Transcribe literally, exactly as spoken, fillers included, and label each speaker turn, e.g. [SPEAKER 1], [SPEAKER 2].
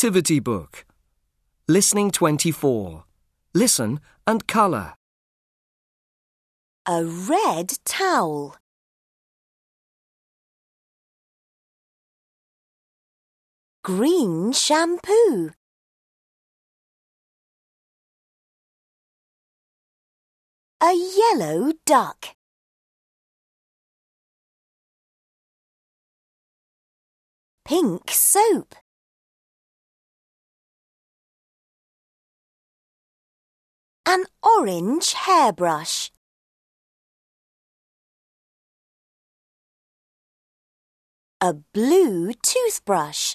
[SPEAKER 1] Activity book. Listening twenty-four. Listen and colour.
[SPEAKER 2] A red towel. Green shampoo. A yellow duck. Pink soap. An orange hairbrush. A blue toothbrush.